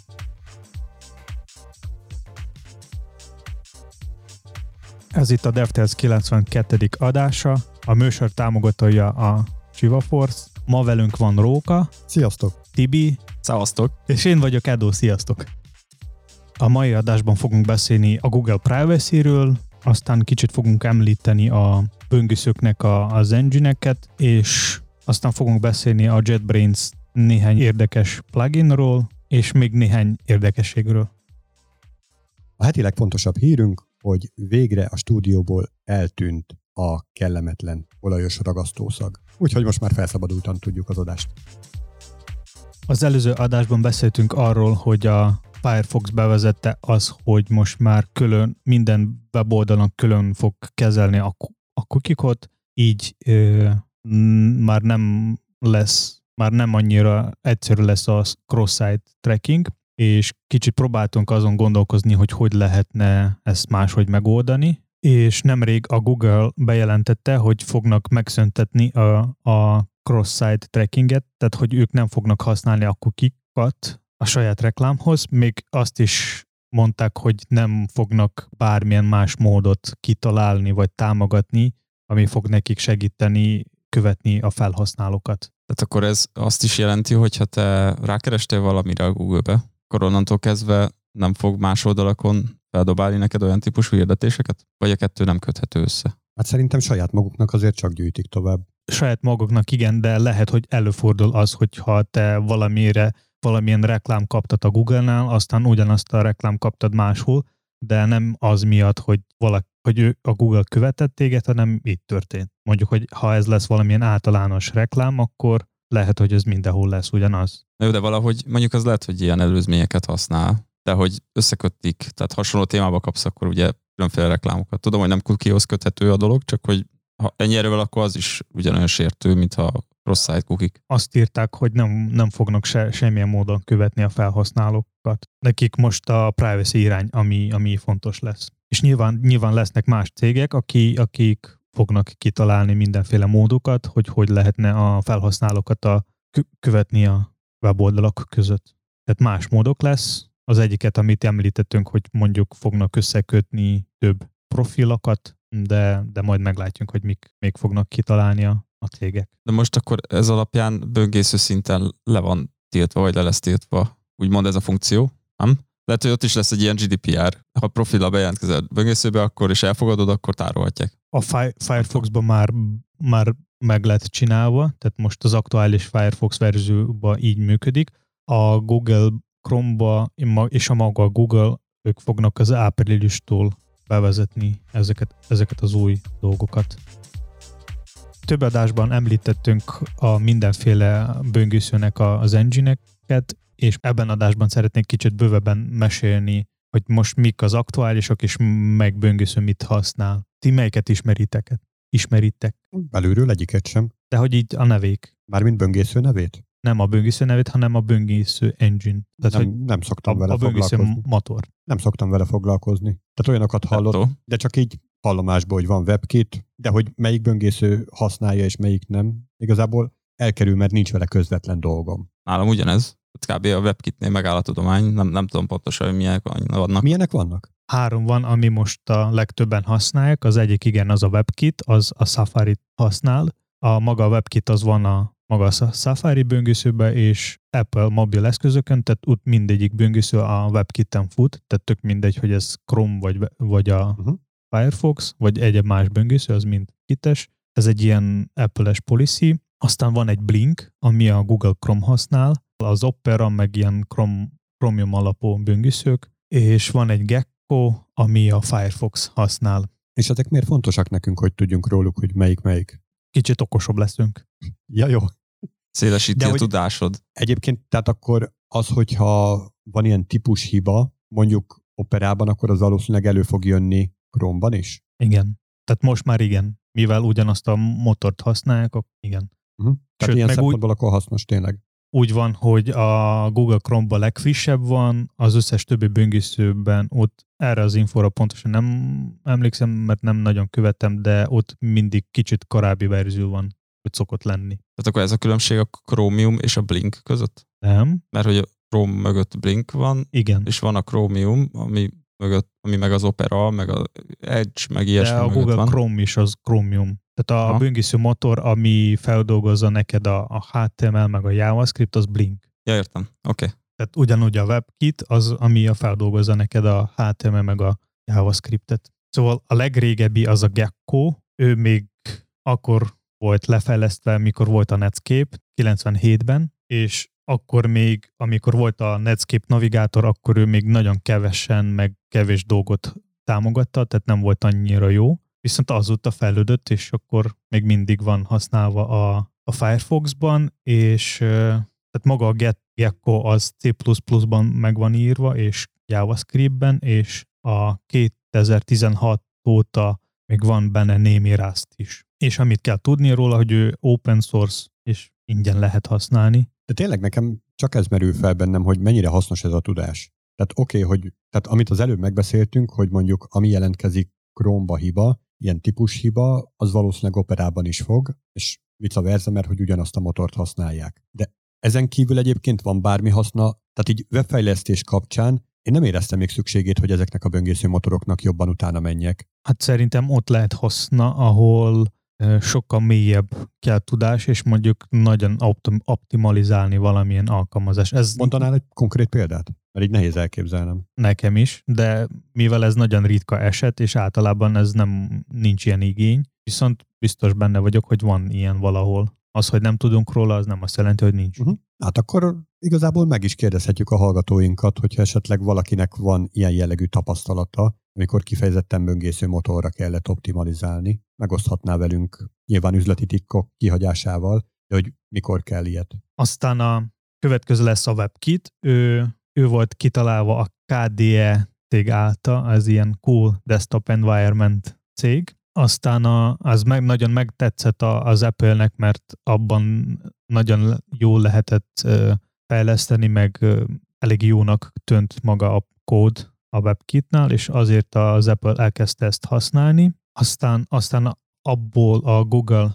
Ez itt a DevTales 92. adása, a műsor támogatója a Shiva Force. Ma velünk van Róka. Sziasztok! Tibi. Szevasztok! És én vagyok Edo, sziasztok! A mai adásban fogunk beszélni a Google Privacy-ről, aztán kicsit fogunk említeni a böngészőknek az engine-eket, és aztán fogunk beszélni a JetBrains néhány érdekes pluginról, és még néhány érdekességről. A heti legfontosabb hírünk, hogy végre a stúdióból eltűnt a kellemetlen olajos ragasztószag. Úgyhogy most már felszabadultan tudjuk az adást. Az előző adásban beszéltünk arról, hogy a Firefox bevezette az, hogy most már külön, minden weboldalon külön fog kezelni a cookie-ot, így már nem annyira egyszerű lesz a cross-site tracking, és kicsit próbáltunk azon gondolkozni, hogy lehetne ezt máshogy megoldani, és nemrég a Google bejelentette, hogy fognak megszüntetni a cross-site trackinget, tehát hogy ők nem fognak használni a cookie-kat a saját reklámhoz, még azt is mondták, hogy nem fognak bármilyen más módot kitalálni vagy támogatni, ami fog nekik segíteni követni a felhasználókat. Tehát akkor ez azt is jelenti, hogy ha te rákerestél valamire a Google-be, akkor onnantól kezdve nem fog más oldalakon feldobálni neked olyan típusú hirdetéseket? Vagy a kettő nem köthető össze? Hát szerintem saját maguknak azért csak gyűjtik tovább. Saját maguknak igen, de lehet, hogy előfordul az, hogyha te valamilyen reklám kaptad a Google-nál, aztán ugyanazt a reklám kaptad máshol, de nem az miatt, hogy a Google követett téged, hanem így történt. Mondjuk, hogy ha ez lesz valamilyen általános reklám, akkor lehet, hogy ez mindenhol lesz ugyanaz. Na jó, de valahogy mondjuk az lehet, hogy ilyen előzményeket használ, de hogy összekötik, tehát hasonló témába kapsz, akkor ugye különféle reklámokat. Tudom, hogy nem cookie-hoz köthető a dolog, csak hogy ha ennyi erővel, akkor az is ugyanolyan sértő, mint a cross-site cookie-k. Azt írták, hogy nem fognak semmilyen módon követni a felhasználókat. Nekik most a privacy irány, ami fontos lesz. És nyilván lesznek más cégek, akik fognak kitalálni mindenféle módokat, hogy lehetne a felhasználókat követni a weboldalak között. Tehát más módok lesz. Az egyiket, amit említettünk, hogy mondjuk fognak összekötni több profilokat, de majd meglátjuk, hogy mik még fognak kitalálni a cégek. De most akkor ez alapján böngésző szinten le van tiltva, vagy le lesz tiltva, úgymond ez a funkció, nem? Lehet, hogy ott is lesz egy ilyen GDPR. Ha profillal bejelentkezel böngészőbe, akkor és elfogadod, akkor tárolhatják. A Firefoxban már meg lett csinálva, tehát most az aktuális Firefox verzióban így működik. A Google Chrome-ba és a maga Google, ők fognak az áprilistól bevezetni ezeket az új dolgokat. Több adásban említettünk a mindenféle böngészőnek az engine-eket, és ebben adásban szeretnék kicsit bővebben mesélni, hogy most mik az aktuálisok, és meg böngésző mit használ. Ti melyiket ismeritek? Belülről egyiket sem. De hogy így a nevék. Mármint böngésző nevét? Nem a böngésző nevét, hanem a böngésző engine. Tehát, nem szoktam vele foglalkozni. A böngésző motor. Nem szoktam vele foglalkozni. Tehát olyanokat hallott, de csak így hallomásból, hogy van WebKit, de hogy melyik böngésző használja és melyik nem. Igazából elkerül, mert nincs vele közvetlen dolgom. Nálam ugyanez. Kb. A WebKitnél megáll a tudomány. Nem tudom pontosan, hogy milyenek vannak. Milyenek vannak? 3 van, ami most a legtöbben használják. Az egyik igen, az a WebKit, az a Safari használ. A maga a WebKit az van a maga a Safari böngészőben, és Apple mobil eszközökön, tehát ott mindegyik böngésző a WebKit-en fut, tehát tök mindegy, hogy ez Chrome vagy a Firefox, vagy egyéb más böngésző, az mind kites. Ez egy ilyen Apple-es policy. Aztán van egy Blink, ami a Google Chrome használ, az Opera, meg ilyen Chromium alapú böngészők, és van egy Gecko, ami a Firefox használ. És ezek miért fontosak nekünk, hogy tudjunk róluk, hogy melyik? Kicsit okosabb leszünk. Ja, jó. Szélesíti a tudásod. Egyébként, tehát akkor az, hogyha van ilyen típus hiba, mondjuk Operában, akkor az valószínűleg elő fog jönni Chrome-ban is? Igen. Tehát most már igen. Mivel ugyanazt a motort használják, akkor igen. Tehát ilyen szempontból akkor hasznos tényleg. Úgy van, hogy a Google Chrome-ban legfrissebb van, az összes többi böngészőben ott erre az infóra pontosan nem emlékszem, mert nem nagyon követem, de ott mindig kicsit korábbi verzió van, hogy szokott lenni. Tehát akkor ez a különbség a Chromium és a Blink között? Nem. Mert hogy Chrome mögött Blink van, igen. És van a Chromium, ami meg az Opera, meg az Edge, meg ilyesmi mögött van. De a Google Chrome is az Chromium. Tehát a böngésző motor, ami feldolgozza neked a HTML, meg a JavaScript, az Blink. Ja, értem. Oké. Tehát ugyanúgy a WebKit az, ami feldolgozza neked a HTML, meg a JavaScriptet. Szóval a legrégebbi az a Gecko, ő még akkor volt lefejlesztve, mikor volt a Netscape, 97-ben, és akkor még, amikor volt a Netscape navigátor, akkor ő még nagyon kevesen, meg kevés dolgot támogatta, tehát nem volt annyira jó. Viszont azóta fejlődött, és akkor még mindig van használva a Firefoxban, és tehát maga a Gecko az C++-ban meg van írva, és JavaScriptben, és a 2016 óta még van benne némi Rust is. És amit kell tudni róla, hogy ő open source, és ingyen lehet használni. De tényleg nekem csak ez merül fel bennem, hogy mennyire hasznos ez a tudás. Tehát tehát amit az előbb megbeszéltünk, hogy mondjuk ami jelentkezik Chrome-ba hiba, ilyen típus hiba, az valószínűleg Operában is fog, és vice versa, mert hogy ugyanazt a motort használják. De ezen kívül egyébként van bármi haszna, tehát így webfejlesztés kapcsán én nem éreztem még szükségét, hogy ezeknek a böngésző motoroknak jobban utána menjek. Hát szerintem ott lehet haszna, ahol sokkal mélyebb kell tudás, és mondjuk nagyon optimalizálni valamilyen alkalmazás. Mondanál egy konkrét példát? Mert így nehéz elképzelnem. Nekem is, de mivel ez nagyon ritka eset, és általában ez nincs ilyen igény, viszont biztos benne vagyok, hogy van ilyen valahol. Az, hogy nem tudunk róla, az nem azt jelenti, hogy nincs. Hát akkor igazából meg is kérdezhetjük a hallgatóinkat, hogyha esetleg valakinek van ilyen jellegű tapasztalata, amikor kifejezetten böngésző motorra kellett optimalizálni. Megoszthatná velünk nyilván üzleti tikkok kihagyásával, de hogy mikor kell ilyet. Aztán a következő lesz a WebKit. Ő volt kitalálva a KDE cég által, ez ilyen Cool Desktop Environment cég. Aztán az nagyon megtetszett az Apple-nek, mert abban nagyon jól lehetett fejleszteni, meg elég jónak tűnt maga a kód a WebKitnál, és azért az Apple elkezdte ezt használni. Aztán abból a Google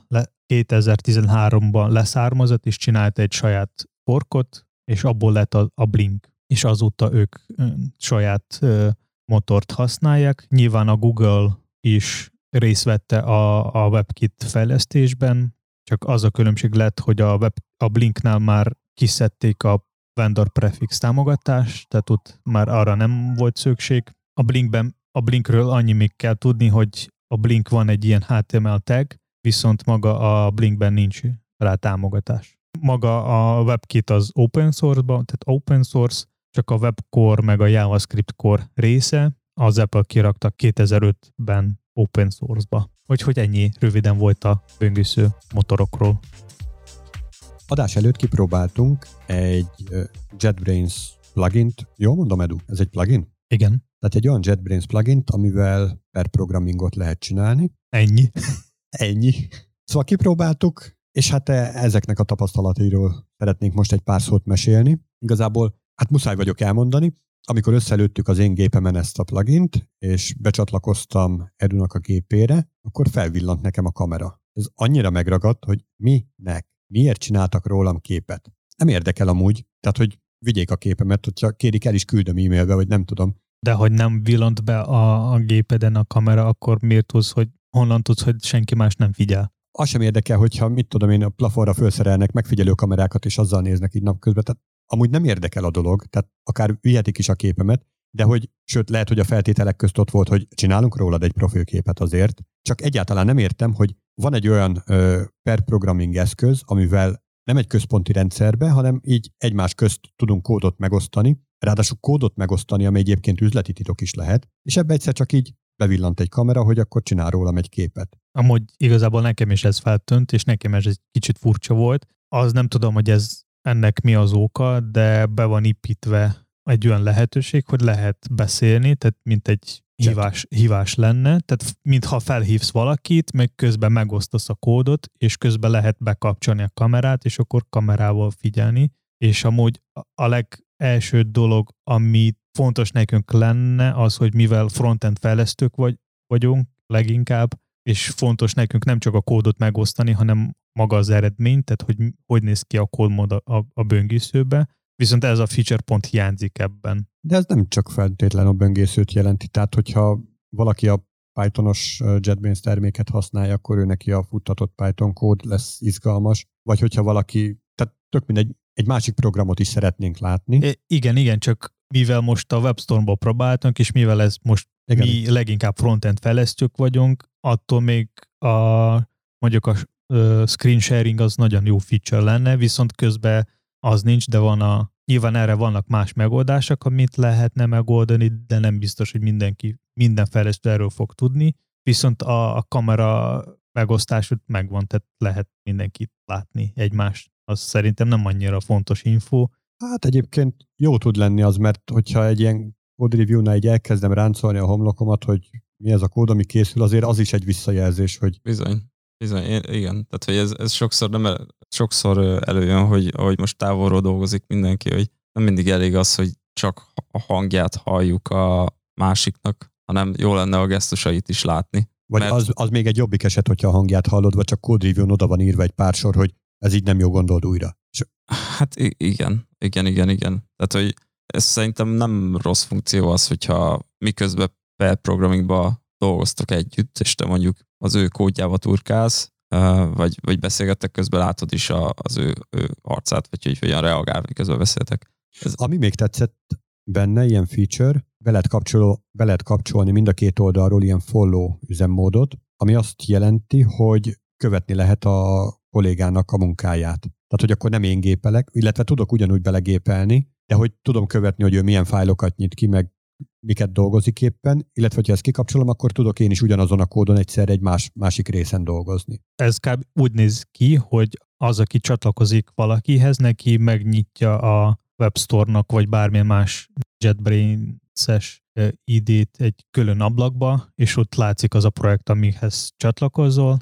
2013-ban leszármazott, és csinált egy saját forkot, és abból lett a Blink. És azóta ők saját motort használják. Nyilván a Google is részt vette a WebKit fejlesztésben, csak az a különbség lett, hogy a Blinknál már kiszedték a vendor prefix támogatást, tehát ott már arra nem volt szükség. A Blinkről annyi még kell tudni, hogy a Blink van egy ilyen HTML tag, viszont maga a Blinkben nincs rá támogatás. Maga a WebKit az open source-ban, tehát open source, csak a WebCore meg a JavaScript Core része, az Apple kirakta 2005-ben open source-ba. Úgyhogy ennyi röviden volt a böngésző motorokról. Adás előtt kipróbáltunk egy JetBrains plugint. Jól mondom, Edu? Ez egy plugin? Igen. Tehát egy olyan JetBrains plugint, amivel per programmingot lehet csinálni. Ennyi. Ennyi. Szóval kipróbáltuk, és hát ezeknek a tapasztalatairól szeretnénk most egy pár szót mesélni. Igazából, hát muszáj vagyok elmondani, amikor összelőttük az én gépemen ezt a plugint, és becsatlakoztam Edunak a gépére, akkor felvillant nekem a kamera. Ez annyira megragadt, hogy miért csináltak rólam képet. Nem érdekel amúgy, tehát hogy vigyék a képemet, hogyha kérik, el is küldöm e-mailbe, vagy nem tudom. De hogy nem villant be a gépeden a kamera, akkor miért tudsz, hogy honnan tudsz, hogy senki más nem figyel? Az sem érdekel, hogyha mit tudom én, a plafonra felszerelnek megfigyelő kamerákat, és azzal néznek így napközben. Tehát amúgy nem érdekel a dolog, tehát akár vihetik is a képemet, de hogy, sőt, lehet, hogy a feltételek közt ott volt, hogy csinálunk rólad egy profilképet azért, csak egyáltalán nem értem, hogy van egy olyan per programming eszköz, amivel nem egy központi rendszerbe, hanem így egymás közt tudunk kódot megosztani, ráadásul kódot megosztani, ami egyébként üzleti titok is lehet, és ebbe egyszer csak így bevillant egy kamera, hogy akkor csinál rólam egy képet. Amúgy igazából nekem is ez feltűnt, és nekem ez egy kicsit furcsa volt. Az nem tudom, hogy ennek mi az oka, de be van építve egy olyan lehetőség, hogy lehet beszélni, tehát mint egy hívás lenne, tehát mintha felhívsz valakit, meg közben megosztasz a kódot, és közben lehet bekapcsolni a kamerát, és akkor kamerával figyelni, és amúgy a legelső dolog, ami fontos nekünk lenne, az, hogy mivel frontend fejlesztők vagyunk leginkább, és fontos nekünk nem csak a kódot megosztani, hanem maga az eredmény, tehát hogy néz ki a kódmód a böngészőbe, Viszont ez a feature pont hiányzik ebben. De ez nem csak feltétlenül a böngészőt jelenti, tehát hogyha valaki a Pythonos JetBrains terméket használja, akkor ő neki a futtatott Python kód lesz izgalmas, vagy hogyha valaki, tehát tök mindegy, egy másik programot is szeretnénk látni. Igen, csak mivel most a WebStormból próbáltunk, és mivel ez most mi leginkább frontend fejlesztők vagyunk, attól még mondjuk a screen sharing az nagyon jó feature lenne, viszont közben az nincs, de nyilván erre vannak más megoldások, amit lehetne megoldani, de nem biztos, hogy minden fejlesztő erről fog tudni. Viszont a kamera megosztás megvan, tehát lehet mindenkit látni egymást. Az szerintem nem annyira fontos info. Hát egyébként jó tud lenni az, mert hogyha egy ilyen code review-nál így elkezdem ráncolni a homlokomat, hogy mi ez a kód, ami készül, azért az is egy visszajelzés, hogy... Bizony, igen. Tehát, hogy ez sokszor előjön, hogy most távolról dolgozik mindenki, hogy nem mindig elég az, hogy csak a hangját halljuk a másiknak, hanem jó lenne a gesztusait is látni. Vagy az még egy jobbik eset, hogyha a hangját hallod, vagy csak code review-n oda van írva egy pár sor, hogy ez így nem jó, gondold újra. Hát igen. Tehát, hogy ez szerintem nem rossz funkció az, hogyha miközben pair programmingba dolgoztok együtt, és te mondjuk az ő kódjába turkálsz, vagy beszélgettek közben, látod is az ő arcát, vagy hogy hogyan reagál, miközben beszéltek. Ami még tetszett benne, ilyen feature, be lehet kapcsolni mind a két oldalról ilyen follow üzemmódot, ami azt jelenti, hogy követni lehet a kollégának a munkáját. Tehát, hogy akkor nem én gépelek, illetve tudok ugyanúgy belegépelni, de hogy tudom követni, hogy ő milyen fájlokat nyit ki, meg miket dolgozik éppen, illetve hogyha ezt kikapcsolom, akkor tudok én is ugyanazon a kódon egyszerre egy másik részen dolgozni. Ez kb. Úgy néz ki, hogy az, aki csatlakozik valakihez, neki megnyitja a WebStore-nak, vagy bármilyen más JetBrains-es ID-t egy külön ablakba, és ott látszik az a projekt, amihez csatlakozol,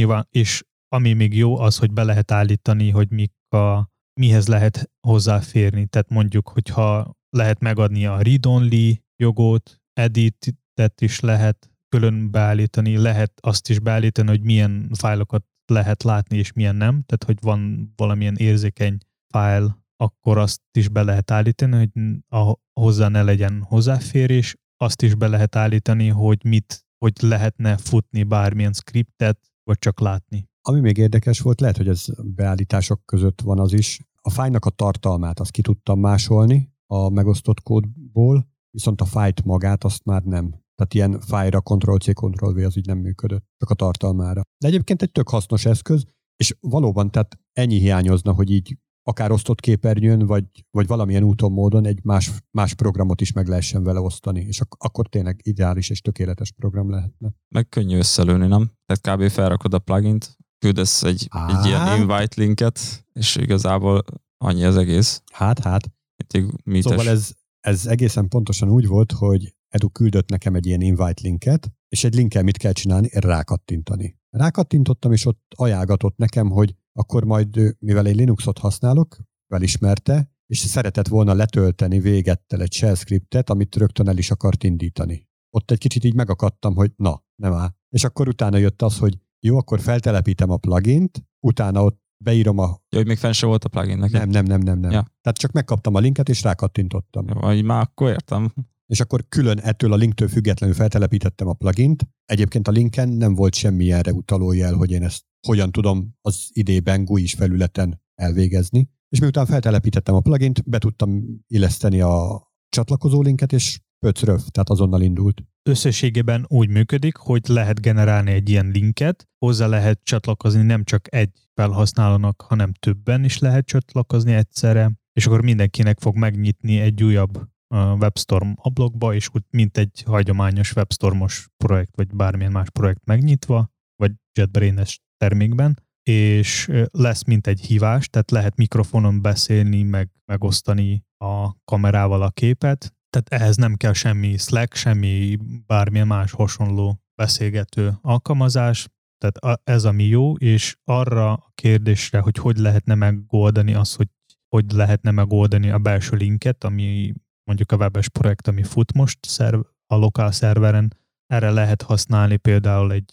és ami még jó, az, hogy be lehet állítani, hogy mihez lehet hozzáférni. Tehát mondjuk, hogyha lehet megadni a read-only jogot, editet is lehet külön beállítani, lehet azt is beállítani, hogy milyen fájlokat lehet látni, és milyen nem. Tehát, hogy van valamilyen érzékeny fájl, akkor azt is be lehet állítani, hogy hozzá ne legyen hozzáférés. Azt is be lehet állítani, hogy lehetne futni bármilyen scriptet, vagy csak látni. Ami még érdekes volt, lehet, hogy ez beállítások között van az is. A fájlnak a tartalmát azt ki tudtam másolni a megosztott kódból, viszont a fájlt magát azt már nem. Tehát ilyen fájlra Ctrl-C, Ctrl-V az így nem működött, csak a tartalmára. De egyébként egy tök hasznos eszköz, és valóban tehát ennyi hiányozna, hogy így akár osztott képernyőn, vagy valamilyen úton, módon egy más programot is meg lehessen vele osztani, és akkor tényleg ideális és tökéletes program lehetne. Meg könnyű összelőni, nem? Tehát kb. Felrakod a plugint, küldesz egy ilyen invite linket, és igazából annyi az egész. Hát. Szóval ez egészen pontosan úgy volt, hogy Edu küldött nekem egy ilyen invite linket, és egy linkkel mit kell csinálni? Rákattintani. Rákattintottam, és ott ajánlgatott nekem, hogy akkor majd, mivel én Linuxot használok, felismerte, és szeretett volna letölteni végettel egy shell scriptet, amit rögtön el is akart indítani. Ott egy kicsit így megakadtam, hogy nem áll. És akkor utána jött az, hogy jó, akkor feltelepítem a plugint, utána ott beírom a... Jó, hogy még fenn se volt a plugin neki. Nem. Ja. Tehát csak megkaptam a linket, és rákattintottam. Jó, már akkor értem. És akkor külön ettől a linktől függetlenül feltelepítettem a plugint. Egyébként a linken nem volt semmi erre utaló jel, hogy én ezt hogyan tudom az idében GUI-s felületen elvégezni. És miután feltelepítettem a plugint, be tudtam illeszteni a csatlakozó linket, és pöcröv, tehát azonnal indult. Összességében úgy működik, hogy lehet generálni egy ilyen linket, hozzá lehet csatlakozni nem csak egy felhasználónak, hanem többen is lehet csatlakozni egyszerre, és akkor mindenkinek fog megnyitni egy újabb WebStorm ablakba, és úgy mint egy hagyományos WebStormos projekt, vagy bármilyen más projekt megnyitva, vagy JetBrains-es termékben, és lesz mint egy hívás, tehát lehet mikrofonon beszélni, megosztani a kamerával a képet, tehát ehhez nem kell semmi Slack, semmi bármilyen más hasonló beszélgető alkalmazás, tehát ez ami jó, és arra a kérdésre, hogy lehetne megoldani az, hogy lehetne megoldani a belső linket, ami mondjuk a webes projekt, ami fut most a lokál szerveren, erre lehet használni például egy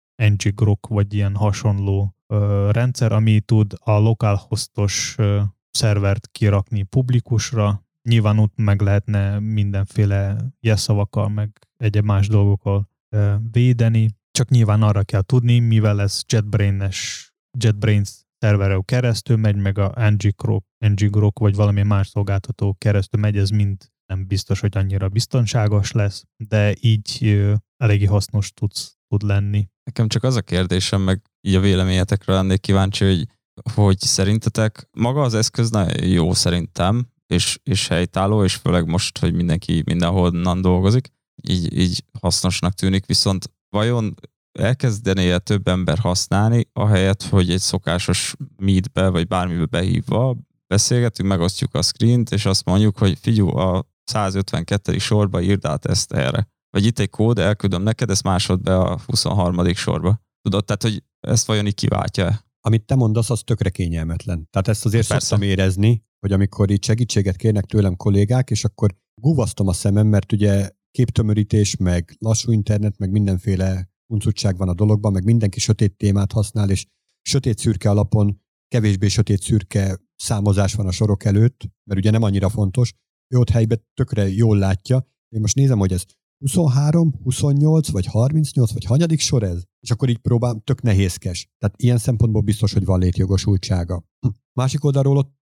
ngrok vagy ilyen hasonló rendszer, ami tud a lokál hostos szervert kirakni publikusra. Nyilván ott meg lehetne mindenféle jelszavakkal, meg egyéb más dolgokkal védeni. Csak nyilván arra kell tudni, mivel ez JetBrains szerveren keresztül megy, meg a ngrok vagy valami más szolgáltató keresztül megy, ez mind nem biztos, hogy annyira biztonságos lesz, de így eléggé hasznos tud lenni. Nekem csak az a kérdésem, meg így a véleményetekre lennék kíváncsi, hogy szerintetek maga az eszköz nagyon jó szerintem, és helytálló, és főleg most, hogy mindenki mindenhonnan dolgozik, így hasznosnak tűnik, viszont vajon elkezdené több ember használni, ahelyett, hogy egy szokásos meetbe, vagy bármibe behívva beszélgetünk, megosztjuk a screent, és azt mondjuk, hogy figyelj, a 152. sorba írd át ezt erre. Vagy itt egy kód, elküldöm neked, ezt másod be a 23. sorba. Tudod, tehát, hogy ezt vajon így kiváltja? Amit te mondasz, az tökre kényelmetlen. Tehát ezt azért szoktam érezni, hogy amikor így segítséget kérnek tőlem kollégák, és akkor guvasztom a szemem, mert ugye képtömörítés, meg lassú internet, meg mindenféle huncutság van a dologban, meg mindenki sötét témát használ, és sötét-szürke alapon kevésbé sötét-szürke számozás van a sorok előtt, mert ugye nem annyira fontos. Ő ott helyben tökre jól látja. Én most nézem, hogy ez 23, 28, vagy 38, vagy hanyadik sor ez? És akkor így próbálom, tök nehézkes. Tehát ilyen szempontból biztos, hogy van létjogosultsága. Másik oldalról ott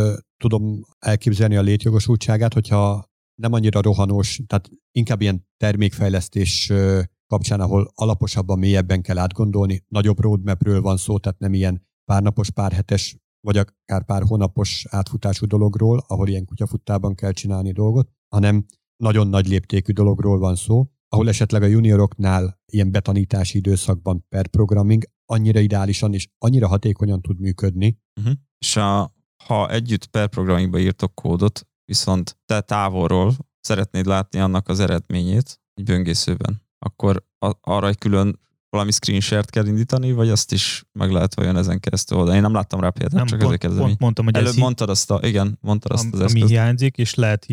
tudom elképzelni a létjogosultságát, hogyha nem annyira rohanós, tehát inkább ilyen termékfejlesztés kapcsán, ahol alaposabban, mélyebben kell átgondolni. Nagyobb roadmapről van szó, tehát nem ilyen párnapos, párhetes, vagy akár pár hónapos átfutású dologról, ahol ilyen kutyafuttában kell csinálni dolgot, hanem nagyon nagy léptékű dologról van szó, ahol esetleg a junioroknál ilyen betanítási időszakban pair programming annyira ideálisan és annyira hatékonyan tud működni. Uh-huh. És ha együtt pair programmingba írtok kódot, viszont te távolról szeretnéd látni annak az eredményét egy böngészőben, akkor arra egy külön valami screen share-t kell indítani, vagy azt is meg lehet vajon ezen keresztül oldani. Én nem láttam rá példát, nem, csak ezért kérdezem. Mondtam, hogy előbb mondtad azt az eszközt. Ami hiányzik, és lehet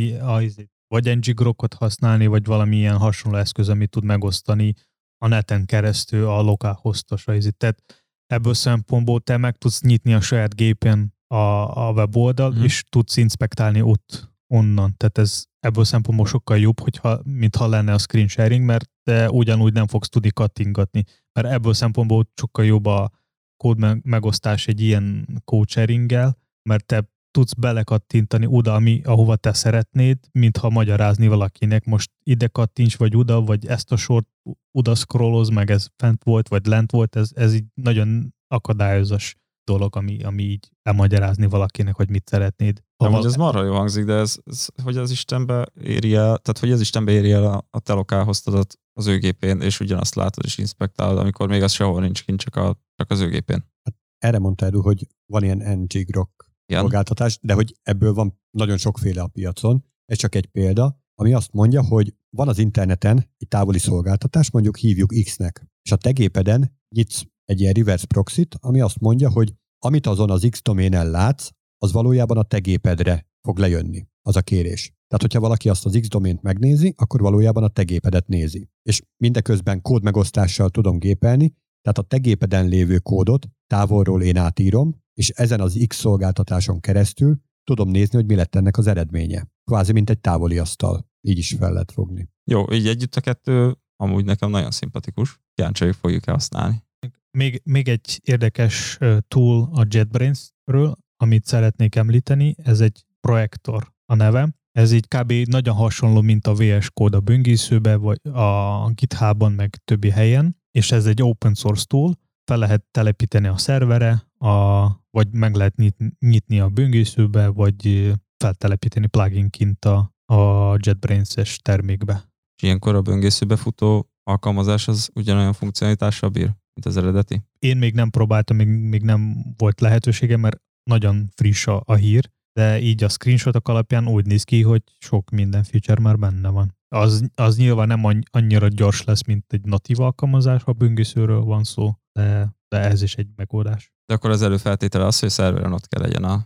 vagy ngrokot használni, vagy valamilyen hasonló eszköz, amit tud megosztani a neten keresztül a lokál hostosra. Tehát ebből szempontból te meg tudsz nyitni a saját gépen a weboldal, és tudsz inspektálni onnan. Tehát ez ebből szempontból sokkal jobb, mintha lenne a screen sharing, mert te ugyanúgy nem fogsz tudni kattingatni. Mert ebből szempontból sokkal jobb a kód megosztás egy ilyen code sharinggel, mert te tudsz belekattintani oda, ahova te szeretnéd, mintha magyarázni valakinek, most ide kattints, vagy oda, vagy ezt a sort oda scrolloz, meg ez fent volt, vagy lent volt, ez így nagyon akadályozós dolog, ami így elmagyarázni valakinek, hogy mit szeretnéd. Ez marha jó hangzik, de ez hogy az Istenbe éri el, tehát hogy az Istenbe éri el a te lokálhosztodat az ő gépén, és ugyanazt látod és inspektálod, amikor még az sehol nincs kint, csak az ő gépén. Hát erre mondta Edu, hogy van ilyen ngrok szolgáltatás, de hogy ebből van nagyon sokféle a piacon. Ez csak egy példa, ami azt mondja, hogy van az interneten egy távoli szolgáltatás, mondjuk hívjuk X-nek, és a te gépeden nyitsz egy ilyen reverse proxy-t, ami azt mondja, hogy amit azon az X doménen látsz, az valójában a te gépedre fog lejönni, az a kérés. Tehát, hogyha valaki azt az X domént megnézi, akkor valójában a te gépedet nézi. És mindeközben kódmegosztással tudom gépelni, tehát a te gépeden lévő kódot távolról én átírom, és ezen az X szolgáltatáson keresztül tudom nézni, hogy mi lett ennek az eredménye. Kvázi, mint egy távoli asztal. Így is fel lehet fogni. Jó, így együtt a kettő amúgy nekem nagyon szimpatikus. Kíváncsi, fogjuk használni. Még egy érdekes tool a JetBrains-ről, amit szeretnék említeni, ez egy projektor a neve. Ez így kb. Nagyon hasonló, mint a VS Code a böngészőbe, vagy a GitHub-on, meg többi helyen, és ez egy open source tool, fel lehet telepíteni a szervere, vagy meg lehet nyitni a böngészőbe, vagy feltelepíteni pluginként a JetBrains-es termékbe. És ilyenkor a böngészőbe futó alkalmazás az ugyanolyan funkcionalitással bír, mint az eredeti? Én még nem próbáltam, még nem volt lehetősége, mert nagyon friss a hír, de így a screenshotok alapján úgy néz ki, hogy sok minden feature már benne van. Az nyilván nem annyira gyors lesz, mint egy natív alkalmazás, ha böngészőről van szó, de ez is egy megoldás. De akkor az előfeltétele az, hogy a szerveren ott kell legyen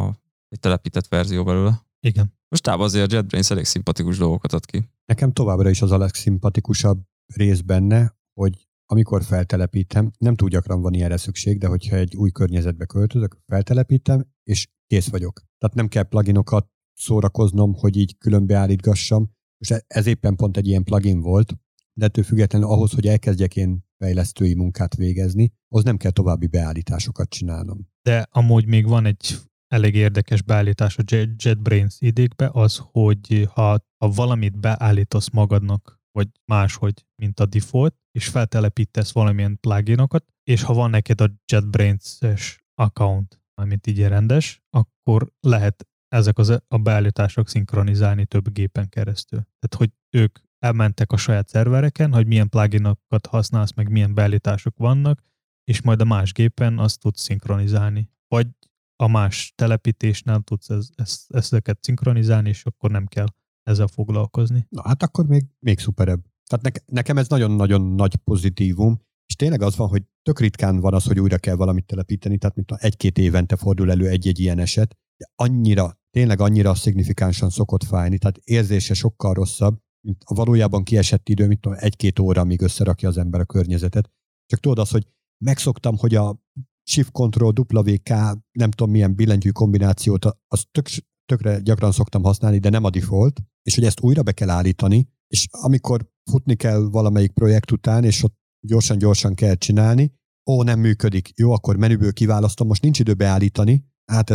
egy telepített verzió belőle. Igen. Mostában azért a JetBrains elég szimpatikus dolgokat ad ki. Nekem továbbra is az a legszimpatikusabb rész benne, hogy amikor feltelepítem, nem túl gyakran van ilyenre szükség, de hogyha egy új környezetbe költözök, feltelepítem, és kész vagyok. Tehát nem kell pluginokat szórakoznom, hogy így külön beállítgassam. Most ez éppen pont egy ilyen plugin volt, de ettől függetlenül ahhoz, hogy elkezdjek én fejlesztői munkát végezni, ahhoz nem kell további beállításokat csinálnom. De amúgy még van egy elég érdekes beállítás a JetBrains idékbe, az, hogy ha valamit beállítasz magadnak, vagy máshogy, mint a default, és feltelepítesz valamilyen pluginokat, és ha van neked a JetBrains-es account, amit így rendes, akkor lehet ezek a beállítások szinkronizálni több gépen keresztül. Tehát, hogy ők elmentek a saját szervereken, hogy milyen pluginokat használsz, meg milyen beállítások vannak, és majd a más gépen azt tudsz szinkronizálni. Vagy a más telepítésnél tudsz ezeket szinkronizálni, és akkor nem kell ezzel foglalkozni. Na hát akkor még szuperebb. Tehát nekem ez nagyon-nagyon nagy pozitívum, és tényleg az van, hogy tök ritkán van az, hogy újra kell valamit telepíteni, tehát mint 1-2 évente fordul elő egy-egy ilyen eset, de tényleg annyira szignifikánsan szokott fájni, tehát érzése sokkal rosszabb, mint a valójában kiesett idő, mint 1-2 óra, amíg összerakja az ember a környezetet. Csak tudod azt, hogy megszoktam, hogy a Shift-Ctrl-WK, nem tudom milyen billentyű kombinációt, azt tökre gyakran szoktam használni, de nem a default, és hogy ezt újra be kell állítani, és amikor futni kell valamelyik projekt után, és ott gyorsan kell csinálni, nem működik. Jó, akkor menüből kiválasztom, most nincs idő beállítani. Hát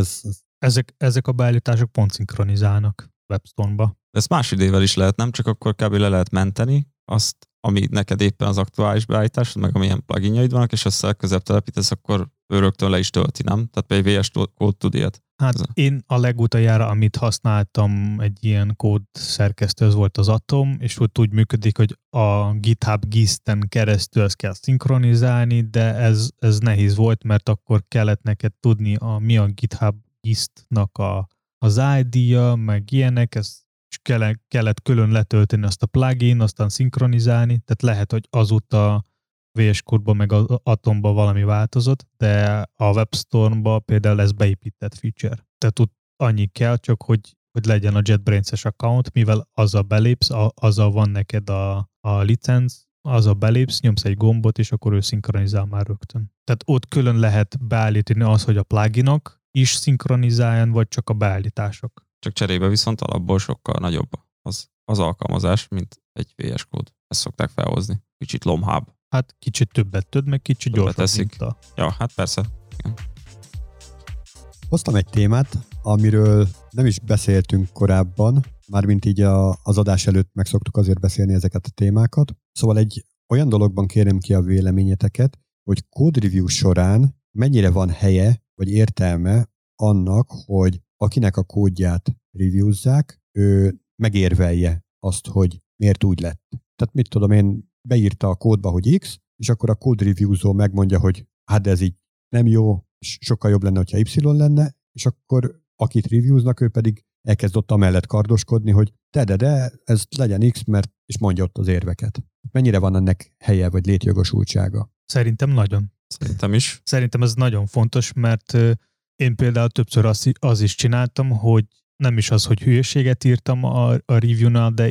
Ezek a beállítások pont szinkronizálnak WebStorm-ba. Ez más idével is lehet, nem csak akkor kb. Le lehet menteni azt, ami neked éppen az aktuális beállítás, meg amilyen pluginjaid vannak, és azt legközelebb telepítesz, akkor ő rögtön le is tölti, nem? Tehát például VS Code tud ilyet. Hát én a legutoljára, amit használtam egy ilyen kód szerkesztő, az volt az Atom, és ott úgy működik, hogy a GitHub Gist-en keresztül ezt kell szinkronizálni, de ez nehéz volt, mert akkor kellett neked tudni, mi a GitHub Gist-nak az ID-ja, meg ilyenek, és kellett külön letölteni azt a plugin, aztán szinkronizálni, tehát lehet, hogy azóta VS Code-ba meg az Atomba valami változott, de a WebStorm-ba például ez beépített feature. Tehát ott annyi kell, csak hogy legyen a JetBrains-es account, mivel azzal belépsz, azzal van neked a licenc, azzal belépsz, nyomsz egy gombot, és akkor ő szinkronizál már rögtön. Tehát ott külön lehet beállítani az, hogy a pluginok is szinkronizáljon, vagy csak a beállítások. Csak cserébe viszont alapból sokkal nagyobb az alkalmazás, mint egy VS Code. Ezt szokták felhozni. Kicsit lomhább. Hát kicsit többet töd, meg kicsit gyorsabb. Ja, hát persze. Igen. Hoztam egy témát, amiről nem is beszéltünk korábban, mármint így az adás előtt meg szoktuk azért beszélni ezeket a témákat. Szóval egy olyan dologban kérem ki a véleményeteket, hogy code review során mennyire van helye, vagy értelme annak, hogy akinek a kódját reviewzzák, ő megérvelje azt, hogy miért úgy lett. Tehát mit tudom én, beírta a kódba, hogy X, és akkor a code reviewzó megmondja, hogy hát ez így nem jó, és sokkal jobb lenne, hogyha Y lenne, és akkor akit reviewznak, ő pedig elkezd ott amellett kardoskodni, hogy de, ez legyen X, mert és mondja ott az érveket. Mennyire van ennek helye, vagy létjogosultsága? Szerintem nagyon. Szerintem is. Szerintem ez nagyon fontos, mert én például többször az is csináltam, hogy nem is az, hogy hülyeséget írtam a review-nál, de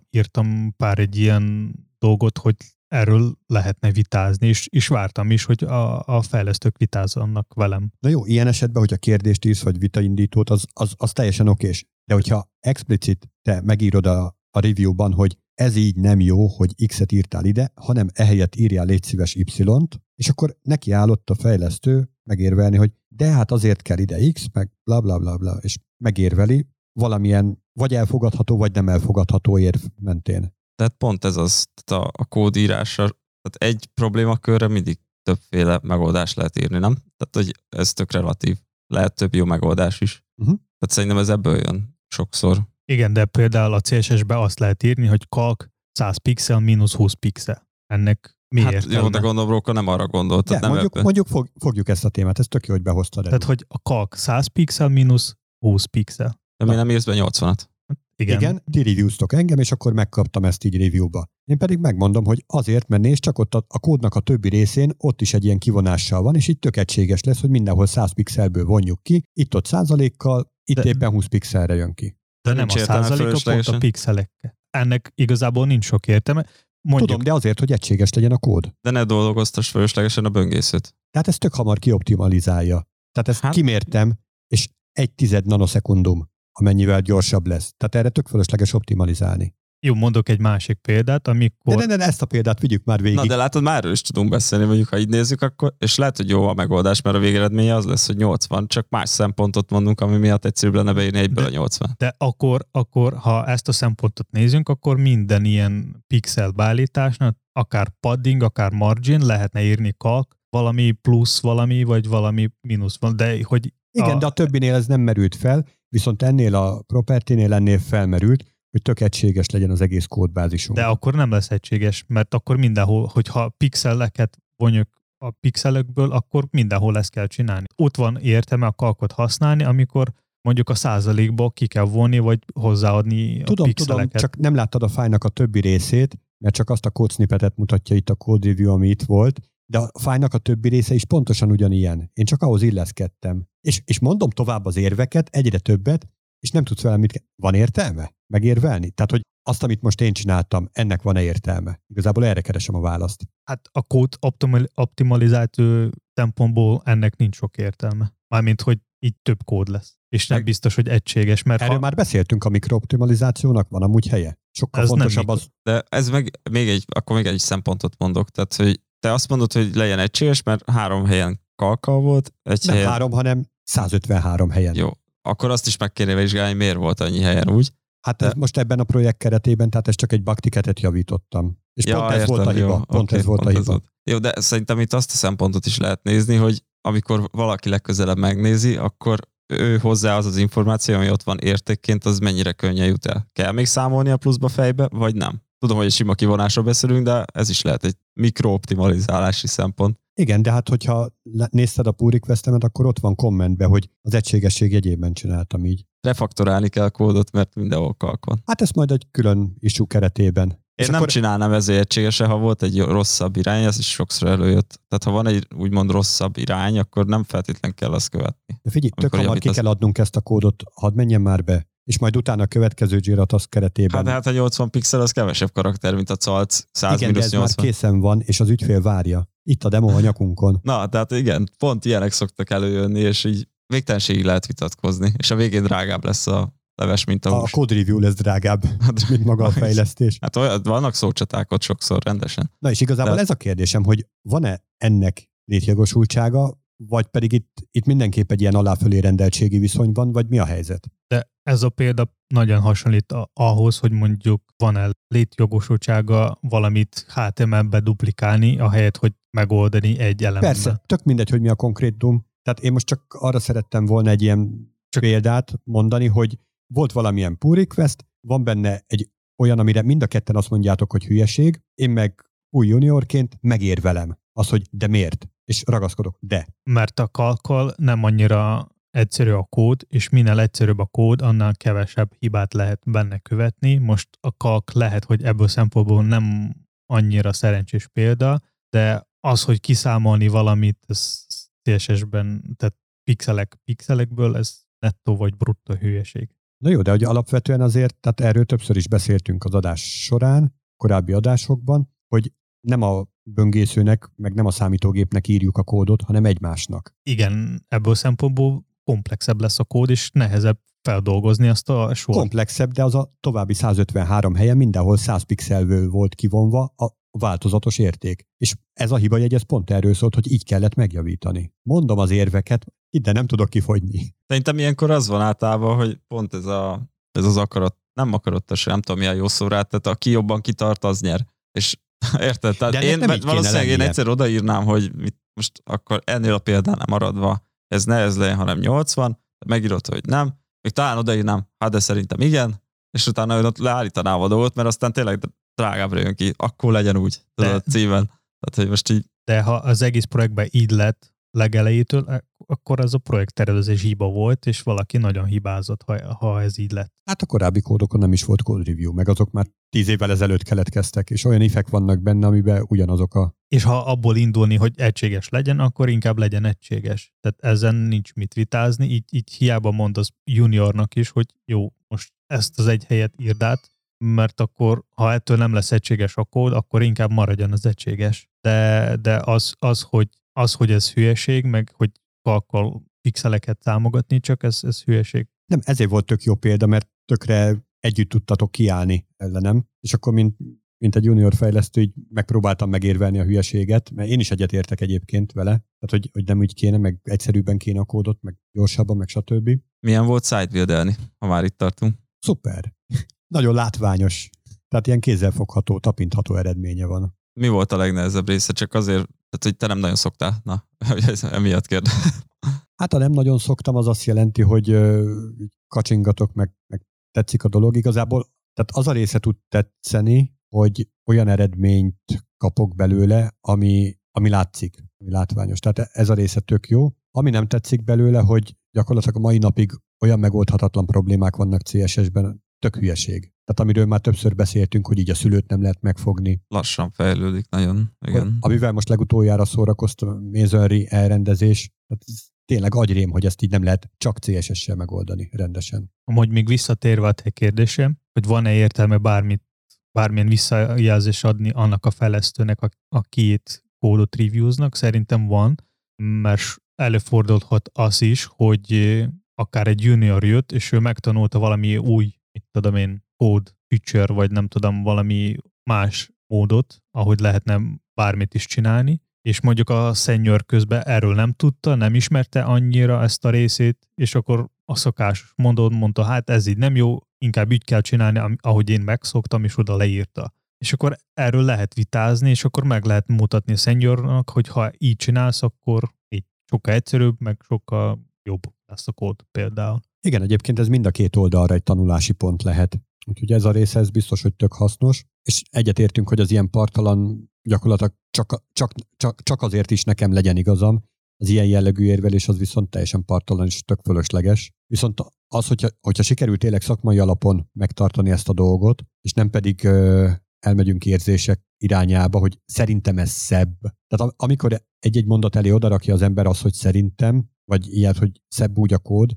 írtam pár egy ilyen dolgot, hogy erről lehetne vitázni, és vártam is, hogy a fejlesztők vitázzanak velem. Na jó, ilyen esetben, hogyha kérdést írsz, vagy vitaindítót, az teljesen okés. De hogyha explicit te megírod a review-ban, hogy ez így nem jó, hogy X-et írtál ide, hanem ehelyett írjál légy szíves Y-t, és akkor neki állott a fejlesztő megérvelni, hogy de hát azért kell ide X, meg bla bla bla bla, és megérveli valamilyen vagy elfogadható, vagy nem elfogadható érv mentén. Tehát pont ez az, tehát a kódírásra, tehát egy problémakörre mindig többféle megoldást lehet írni, nem? Tehát, hogy ez tök relatív. Lehet több jó megoldás is. Tehát szerintem ez ebből jön sokszor. Igen, de például a CSS-be azt lehet írni, hogy calc 100 pixel mínusz 20 pixel. Ennek mi értelme? Jó, de gondolom, Róka nem arra gondolt. De mondjuk fogjuk ezt a témát, ez tök jó, hogy behoztad el. Tehát, hogy a calc 100 pixel mínusz 20 pixel. De miért nem írsz be 80-at? Igen, ti reviewztok engem, és akkor megkaptam ezt így review-ba. Én pedig megmondom, hogy azért, mert nézd, csak ott a kódnak a többi részén ott is egy ilyen kivonással van, és így tök egységes lesz, hogy mindenhol 100 pixelből vonjuk ki, itt-ott százalékkal, itt éppen 20 pixelre jön ki. De nem a százalékok, pont a pixelekkel. Ennek igazából nincs sok értelme. Mondjuk, tudom, de azért, hogy egységes legyen a kód. De ne dolgoztass fölöslegesen a böngészőt. Tehát ez tök hamar kioptimalizálja. Tehát ezt kimértem, és 1/10 nanoszekundum, amennyivel gyorsabb lesz. Tehát erre tök fölösleges optimalizálni. Jó, mondok egy másik példát, amikor... De ezt a példát vigyük már végig. Na, de látod, már erről is tudunk beszélni, mondjuk, ha így nézzük, akkor, és lehet, hogy jó a megoldás, mert a végeredménye az lesz, hogy 80, csak más szempontot mondunk, ami miatt egyszerűbb lenne beírni egyből a 80. De akkor, ha ezt a szempontot nézünk, akkor minden ilyen pixel beállításnak, akár padding, akár margin, lehetne írni calc, valami plusz valami, vagy valami mínusz van, de hogy... Igen, de a többinél ez nem merült fel, viszont ennél a property-nél ennél felmerült, hogy tök egységes legyen az egész kódbázisunk. De akkor nem lesz egységes, mert akkor mindenhol, hogyha pixeleket vonjuk a pixelekből, akkor mindenhol ezt kell csinálni. Ott van értelme a calcot használni, amikor mondjuk a százalékból ki kell vonni, vagy hozzáadni a pixeleket. Tudom, csak nem láttad a fájlnak a többi részét, mert csak azt a code-snippetet mutatja itt a code review, ami itt volt, de a fájlnak a többi része is pontosan ugyanilyen. Én csak ahhoz illeszkedtem. És mondom tovább az érveket, egyre többet, és nem tudsz vele mit... Van értelme? Megérvelni? Tehát, hogy azt, amit most én csináltam, ennek van-e értelme? Igazából erre keresem a választ. Hát a kód optimalizáció szempontból ennek nincs sok értelme. Mármint, hogy így több kód lesz. És nem biztos, hogy egységes. Mert erről már beszéltünk, a mikrooptimalizációnak van amúgy helye. Sokkal ez fontosabb az... De ez meg akkor még egy szempontot mondok. Tehát, hogy te azt mondod, hogy legyen egységes, mert 3 helyen calcal volt. Nem helyen... 3, hanem 153 helyen. Jó. Akkor azt is meg kéne vizsgálni, miért volt annyi helyen úgy. Hát ez most ebben a projekt keretében, tehát ez csak egy bug-ticketet javítottam. És ja, pont ez volt a hiba. Pont ez volt a hiba. Jó, de szerintem itt azt a szempontot is lehet nézni, hogy amikor valaki legközelebb megnézi, akkor ő hozzá az információ, ami ott van értékként, az mennyire könnyen jut el. Kell még számolni a pluszba fejbe, vagy nem? Tudom, hogy egy sima kivonásról beszélünk, de ez is lehet egy mikrooptimalizálási szempont. Igen, de hát hogyha nézted a pull request-emet, akkor ott van kommentbe, hogy az egységesség jegyében csináltam így. Refaktorálni kell a kódot, mert mindenhol calc van. Hát ezt majd egy külön issue keretében. Én nem csinálnám ezért egységesen, ha volt egy rosszabb irány, ez is sokszor előjött. Tehát ha van egy úgymond rosszabb irány, akkor nem feltétlen kell azt követni. De figyelj, tök hamar ki kell adnunk ezt a kódot, hadd menjen már be. És majd utána a következő Jira Task keretében. Hát a 80 pixel az kevesebb karakter, mint a calc 100-80. Igen, de ez már készen van, és az ügyfél várja. Itt a demo a nyakunkon. Na, tehát igen, pont ilyenek szoktak előjönni, és így végtelenségig lehet vitatkozni. És a végén drágább lesz a leves, mint a hús. A code review lesz drágább, mint maga a fejlesztés. Hát vannak szócsaták ott sokszor rendesen. Na és igazából ez a kérdésem, hogy van-e ennek létjogosultsága, vagy pedig itt mindenképp egy ilyen aláfölé rendeltségi viszony van, vagy mi a helyzet? De ez a példa nagyon hasonlít ahhoz, hogy mondjuk van-e létjogosultsága valamit HTML-be duplikálni, ahelyett, hogy megoldani egy elemben. Persze, tök mindegy, hogy mi a konkrétum. Tehát én most csak arra szerettem volna egy ilyen példát mondani, hogy volt valamilyen pull request, van benne egy olyan, amire mind a ketten azt mondjátok, hogy hülyeség, én meg új juniorként megérvelem az, hogy de miért? És ragaszkodok, de. Mert a calccal nem annyira egyszerű a kód, és minél egyszerűbb a kód, annál kevesebb hibát lehet benne követni. Most a calc lehet, hogy ebből szempontból nem annyira szerencsés példa, de az, hogy kiszámolni valamit, ez CSS-ben, tehát pixelekből, ez nettó vagy bruttó hülyeség. Na jó, de hogy alapvetően azért, tehát erről többször is beszéltünk az adás során, korábbi adásokban, hogy nem a böngészőnek, meg nem a számítógépnek írjuk a kódot, hanem egymásnak. Igen, ebből szempontból komplexebb lesz a kód, és nehezebb feldolgozni azt a sort. Komplexebb, de az a további 153 helyen mindenhol 100 pixelből volt kivonva a változatos érték. És ez a hibajegy, ez pont erről szólt, hogy így kellett megjavítani. Mondom az érveket, de nem tudok kifogyni. Szerintem ilyenkor az van általában, hogy pont ez az akarat, nem akaratos, nem tudom milyen jó szó rá, tehát aki jobban kitart, az nyer. És érted? Tehát én valószínűleg én egyszer odaírnám, hogy most akkor ennél a példánál maradva ez ne ez legyen, hanem 80, megírod, hogy nem, még talán odaírnám, hát de szerintem igen, és utána ott leállítanám a dolgot, mert aztán tényleg drágábbra jön ki, akkor legyen úgy, tudod, címen. Tehát, hogy most így... De ha az egész projektben így lett legelejétől, akkor az a projekttervezés hiba volt, és valaki nagyon hibázott, ha ez így lett. Hát a korábbi kódokon nem is volt code review, meg azok már 10 évvel ezelőtt keletkeztek, és olyan ifek vannak benne, amiben ugyanazok a... És ha abból indulni, hogy egységes legyen, akkor inkább legyen egységes. Tehát ezen nincs mit vitázni, így hiába mond az juniornak is, hogy jó, most ezt az egy helyet írd át, mert akkor, ha ettől nem lesz egységes a kód, akkor inkább maradjon az egységes. De az, hogy ez hülyeség, meg hogy calccal pixeleket támogatni, csak ez hülyeség. Nem, ezért volt tök jó példa, mert tökre együtt tudtatok kiállni ellenem, és akkor mint egy junior fejlesztő, így megpróbáltam megérvelni a hülyeséget, mert én is egyetértek egyébként vele, tehát hogy nem úgy kéne, meg egyszerűbben kéne a kódot, meg gyorsabban, meg stb. Milyen volt side-buildelni, ha már itt tartunk? Szuper. Nagyon látványos. Tehát ilyen kézzelfogható, tapintható eredménye van. Mi volt a legnehezebb része? Csak azért, tehát, hogy te nem nagyon szoktál. Na, emiatt kérd. Hát, ha nem nagyon szoktam, az azt jelenti, hogy kacsingatok, meg tetszik a dolog. Igazából, tehát az a része tud tetszeni, hogy olyan eredményt kapok belőle, ami látszik, ami látványos. Tehát ez a része tök jó. Ami nem tetszik belőle, hogy gyakorlatilag a mai napig olyan megoldhatatlan problémák vannak CSS-ben, tök hülyeség. Tehát amiről már többször beszéltünk, hogy így a szülőt nem lehet megfogni. Lassan fejlődik nagyon, igen. Amivel most legutoljára szórakoztam, Masonry elrendezés, tehát tényleg agyrém, hogy ezt így nem lehet csak CSS-sel megoldani rendesen. Amúgy még visszatérve a te kérdésem, hogy van-e értelme bármilyen visszajelzés adni annak a fejlesztőnek, aki itt kódot reviewznak, szerintem van, mert előfordulhat az is, hogy akár egy junior jött, és ő megtanulta valami új, kód feature, vagy nem tudom, valami más módot, ahogy lehetne bármit is csinálni, és mondjuk a senior közben erről nem tudta, nem ismerte annyira ezt a részét, és akkor a szokás mondta, hát ez így nem jó, inkább így kell csinálni, ahogy én megszoktam, és oda leírta. És akkor erről lehet vitázni, és akkor meg lehet mutatni a seniornak, hogy ha így csinálsz, akkor így sokkal egyszerűbb, meg sokkal jobb lesz a kód például. Igen, egyébként ez mind a két oldalra egy tanulási pont lehet. Úgyhogy ez a része, ez biztos, hogy tök hasznos, és egyetértünk, hogy az ilyen parttalan gyakorlatilag csak azért is nekem legyen igazam, az ilyen jellegű érvelés az viszont teljesen parttalan és tök fölösleges. Viszont az, hogyha sikerült tényleg szakmai alapon megtartani ezt a dolgot, és nem pedig elmegyünk érzések irányába, hogy szerintem ez szebb. Tehát amikor egy-egy mondat elé odarakja az ember az, hogy szerintem, vagy ilyet, hogy szebb úgy a kód,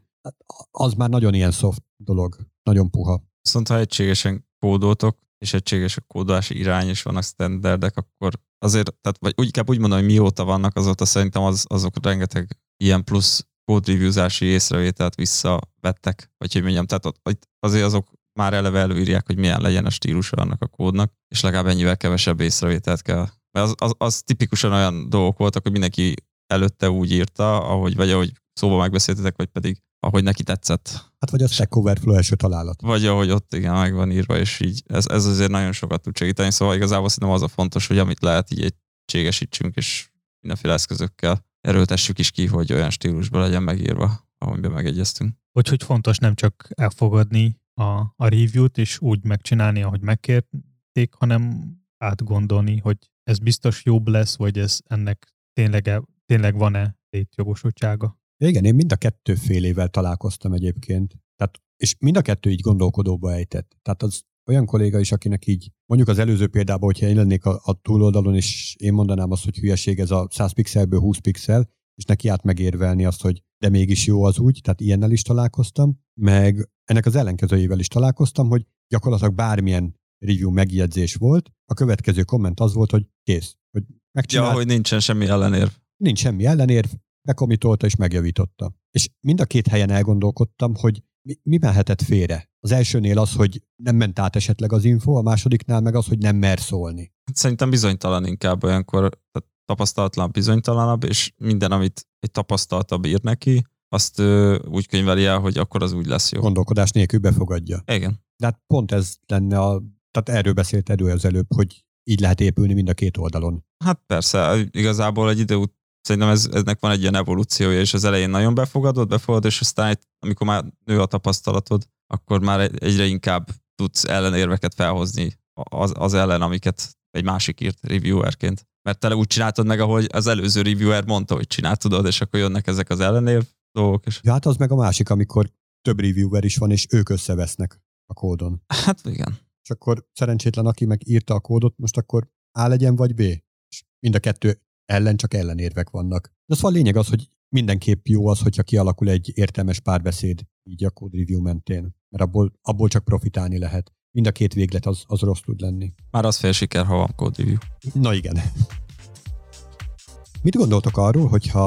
az már nagyon ilyen soft dolog, nagyon puha. Viszont ha egységesen kódoltok, és egységes a kódolási irány, és vannak standardek, akkor azért, tehát vagy inkább úgy mondom, hogy mióta vannak, azóta szerintem azok rengeteg ilyen plusz kódreviewzási észrevételt visszavettek, vagy hogy mondjam, tehát azért azok már eleve előírják, hogy milyen legyen a stílusa annak a kódnak, és legalább ennyivel kevesebb észrevételt kell. Mert az tipikusan olyan dolgok voltak, hogy mindenki előtte úgy írta, ahogy szóba megbeszéltetek, vagy pedig ahogy neki tetszett. Hát vagy a Stack Overflow első találat. Vagy ahogy ott igen, meg van írva, és így ez azért nagyon sokat tud segíteni, szóval igazából szerintem az a fontos, hogy amit lehet, így egységesítsünk, és mindenféle eszközökkel erőltessük is ki, hogy olyan stílusban legyen megírva, ahogyben megegyeztünk. Hogy fontos nem csak elfogadni a review-t, és úgy megcsinálni, ahogy megkérték, hanem átgondolni, hogy ez biztos jobb lesz, vagy ez ennek tényleg van-e létjogosultsága. Igen, én mind a kettő félével találkoztam egyébként. És mind a kettő így gondolkodóba ejtett. Tehát az olyan kolléga is, akinek így, mondjuk az előző példában, hogyha én lennék a túloldalon, és én mondanám azt, hogy hülyeség ez a 100 pixelből 20 pixel, és neki át megérvelni azt, hogy de mégis jó az úgy, tehát ilyennel is találkoztam, meg ennek az ellenkezőjével is találkoztam, hogy gyakorlatilag bármilyen review megjegyzés volt, a következő komment az volt, hogy kész. Hogy megcsinált. Ja, hogy nincsen semmi ellenérv. Nincs semmi ellenérv, bekomitolta és megjavította. És mind a két helyen elgondolkodtam, hogy mi mehetett félre. Az elsőnél az, hogy nem ment át esetleg az info, a másodiknál meg az, hogy nem mer szólni. Szerintem bizonytalan inkább olyankor, tapasztalatlan bizonytalanabb, és minden, amit egy tapasztaltabb ír neki, azt úgy könyveli el, hogy akkor az úgy lesz jó. Gondolkodás nélkül befogadja. Igen. De hát pont ez lenne tehát erről beszélt az előbb, hogy így lehet épülni mind a két oldalon. Hát persze, igazából egy idő szerintem eznek van egy ilyen evolúciója, és az elején nagyon befogadod, és aztán amikor már nő a tapasztalatod, akkor már egyre inkább tudsz ellenérveket felhozni az ellen, amiket egy másik írt reviewerként. Mert te úgy csináltad meg, ahogy az előző reviewer mondta, hogy csináltad, és akkor jönnek ezek az ellenérv dolgok. És... Ja, hát az meg a másik, amikor több reviewer is van, és ők összevesznek a kódon. Hát igen. És akkor szerencsétlen, aki meg írta a kódot, most akkor A legyen, vagy B. És mind a kettő ellen csak ellenérvek vannak. De szóval a lényeg az, hogy mindenképp jó az, hogyha kialakul egy értelmes párbeszéd így a code review mentén. Mert abból csak profitálni lehet. Mind a két véglet az rossz tud lenni. Már az fél siker, ha van code review. Na igen. Mit gondoltok arról, hogyha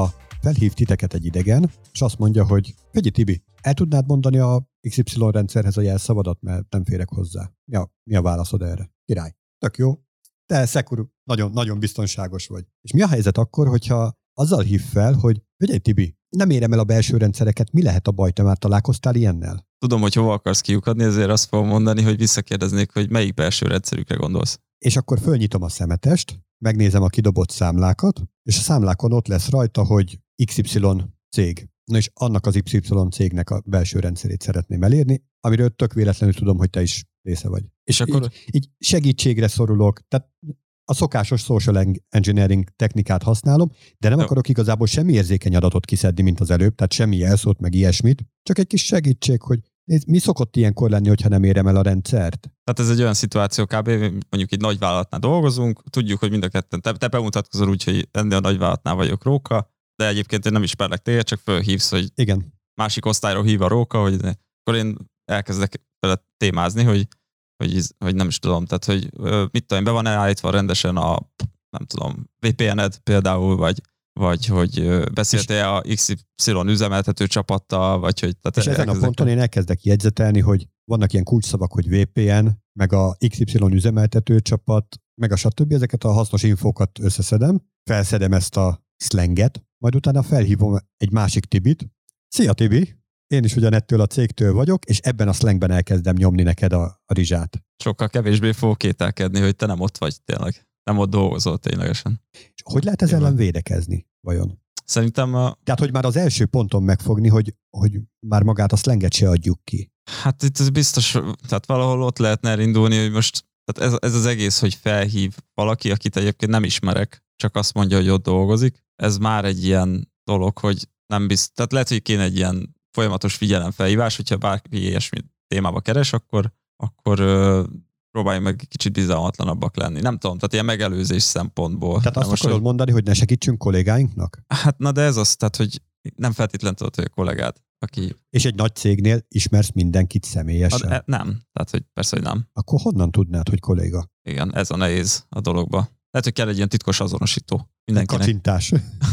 felhív titeket egy idegen, és azt mondja, hogy Fegyi Tibi, el tudnád mondani a XY rendszerhez a jelszavadat, mert nem férek hozzá. Mi a válaszod erre? Király. Tök jó. Te Szekuru, nagyon, nagyon biztonságos vagy. És mi a helyzet akkor, hogyha azzal hív fel, hogy Fegyi Tibi, nem érem el a belső rendszereket, mi lehet a baj, te már találkoztál ilyennel? Tudom, hogy hova akarsz kiukadni, ezért azt fogom mondani, hogy visszakérdeznék, hogy melyik belső rendszerükre gondolsz. És akkor fölnyitom a szemetest, megnézem a kidobott számlákat, és a számlákon ott lesz rajta, hogy XY cég. Na és annak az Y cégnek a belső rendszerét szeretném elérni, amiről tök véletlenül tudom, hogy te is része vagy. És akkor... Így segítségre szorulok, tehát a szokásos social engineering technikát használom, de nem akarok igazából semmi érzékeny adatot kiszedni, mint az előbb, tehát semmi jelszót, meg ilyesmit, csak egy kis segítség, hogy mi szokott ilyenkor lenni, hogyha nem érem el a rendszert? Tehát ez egy olyan szituáció kb. Mondjuk egy nagyvállalatnál dolgozunk, tudjuk, hogy mind a ketten, te bemutatkozol úgy, hogy ennél a nagyvállalatnál vagyok Róka, de egyébként én nem ismerlek téged, csak fölhívsz, hogy igen. Másik osztályról hív a Róka, hogy akkor én elkezdek vele témázni, hogy nem is tudom, tehát hogy mit tudom, be van állítva rendesen a, nem tudom, VPN-ed például, vagy hogy beszéltél a XY üzemeltető csapattal, vagy hogy... Tehát és ezen a ponton én elkezdek jegyzetelni, hogy vannak ilyen kulcsszavak, hogy VPN, meg a XY üzemeltető csapat, meg a stb. Ezeket a hasznos infókat összeszedem, felszedem ezt a slanget, majd utána felhívom egy másik Tibit. Szia Tibi! Én is ugyanettől a cégtől vagyok, és ebben a slangben elkezdem nyomni neked a rizsát. Sokkal kevésbé fogok kételkedni, hogy te nem ott vagy tényleg. Nem ott dolgozol ténylegesen. És hogy lehet ez ellen védekezni, vajon? Szerintem... Tehát, hogy már az első ponton megfogni, hogy már magát a slanget se adjuk ki. Hát itt ez biztos, tehát valahol ott lehetne elindulni, hogy most tehát ez az egész, hogy felhív valaki, akit egyébként nem ismerek, csak azt mondja, hogy ott dolgozik. Ez már egy ilyen dolog, hogy nem biztos. Tehát lehet, hogy kéne egy ilyen folyamatos figyelemfelhívás, hogyha bárki ilyesmi témába keres, akkor próbálj meg kicsit bizalmatlanabbak lenni. Nem tudom, tehát ilyen megelőzés szempontból. Tehát azt akarod mondani, hogy ne segítsünk kollégáinknak? Hát na de ez az, tehát hogy nem feltétlenül tudod, hogy a kollégád, aki... És egy nagy cégnél ismersz mindenkit személyesen? Hát, nem, tehát hogy persze, hogy nem. Akkor honnan tudnád, hogy kolléga? Igen, ez a nehéz a dologba. Lehet, hogy kell egy ilyen titkos azonosító mindenkinek. Kacsintás.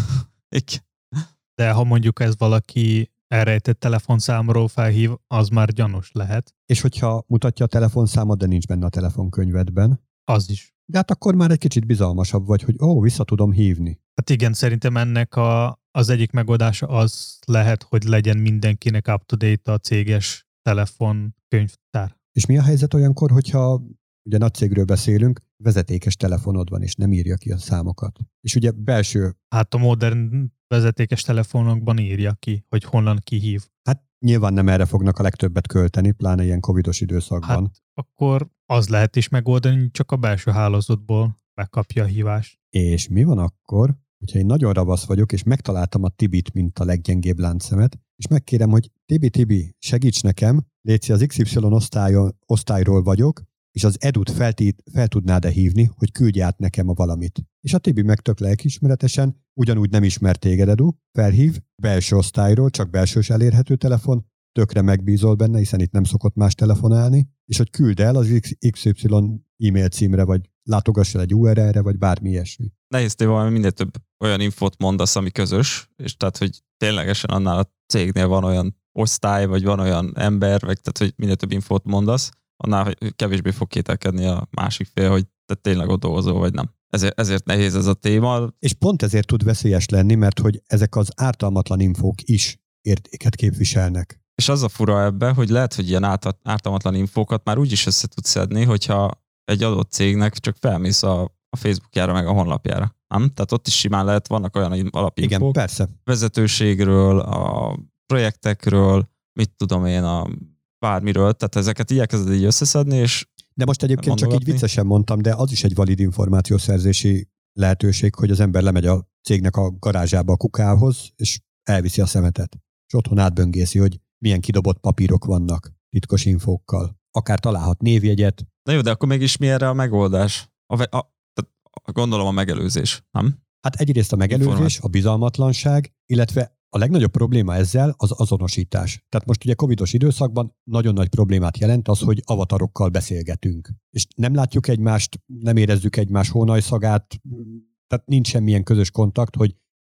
De ha mondjuk ez valaki elrejtett telefonszámról felhív, az már gyanús lehet. És hogyha mutatja a telefonszámot, de nincs benne a telefonkönyvedben? Az is. De hát akkor már egy kicsit bizalmasabb vagy, hogy vissza tudom hívni. Hát igen, szerintem ennek az egyik megoldása az lehet, hogy legyen mindenkinek up-to-date a céges telefonkönyvtár. És mi a helyzet olyankor, hogyha ugye nagy cégről beszélünk, vezetékes telefonod van, és nem írja ki a számokat. És ugye belső... Hát a modern vezetékes telefonokban írja ki, hogy honnan kihív. Hát nyilván nem erre fognak a legtöbbet költeni, pláne ilyen covidos időszakban. Hát akkor az lehet is megoldani, csak a belső hálózatból megkapja a hívást. És mi van akkor, hogyha én nagyon ravasz vagyok, és megtaláltam a Tibit, mint a leggyengébb láncszemet, és megkérem, hogy Tibi, segíts nekem, léci az XY osztályról vagyok, és az Edut fel tudnád-e hívni, hogy küldj át nekem a valamit. És a Tibi meg tök lelkiismeretesen, ugyanúgy nem ismer téged, Edu, felhív, belső osztályról, csak belsős elérhető telefon, tökre megbízol benne, hiszen itt nem szokott más telefonálni, és hogy küld el az XY e-mail címre, vagy látogass el egy URL-re, vagy bármi ilyesmi. Nehéz téma, minél több olyan infót mondasz, ami közös, és tehát, hogy ténylegesen annál a cégnél van olyan osztály, vagy van olyan ember, vagy tehát, hogy minél több infót mondasz, annál kevésbé fog kételkedni a másik fél, hogy te tényleg ott dolgozol, vagy nem. Ezért nehéz ez a téma. És pont ezért tud veszélyes lenni, mert hogy ezek az ártalmatlan infók is értéket képviselnek. És az a fura ebbe, hogy lehet, hogy ilyen ártalmatlan infókat már úgy is össze tudsz szedni, hogyha egy adott cégnek csak felmész a Facebookjára, meg a honlapjára. Nem? Tehát ott is simán lehet, vannak olyan alapinfók. Igen, persze. Vezetőségről, a projektekről, mit tudom én, a bármiről, tehát ezeket igyekezed így összeszedni, és de most egyébként csak így viccesen mondtam, de az is egy valid információszerzési lehetőség, hogy az ember lemegy a cégnek a garázsába a kukához, és elviszi a szemetet. És otthon átböngészi, hogy milyen kidobott papírok vannak titkos infókkal. Akár találhat névjegyet. Na jó, de akkor mégis mi erre a megoldás? Gondolom a megelőzés, nem? Hát egyrészt a megelőzés, a bizalmatlanság, illetve a legnagyobb probléma ezzel az azonosítás. Tehát most ugye covidos időszakban nagyon nagy problémát jelent az, hogy avatarokkal beszélgetünk. És nem látjuk egymást, nem érezzük egymás hónajszagát, tehát nincs semmilyen közös kontakt, hogy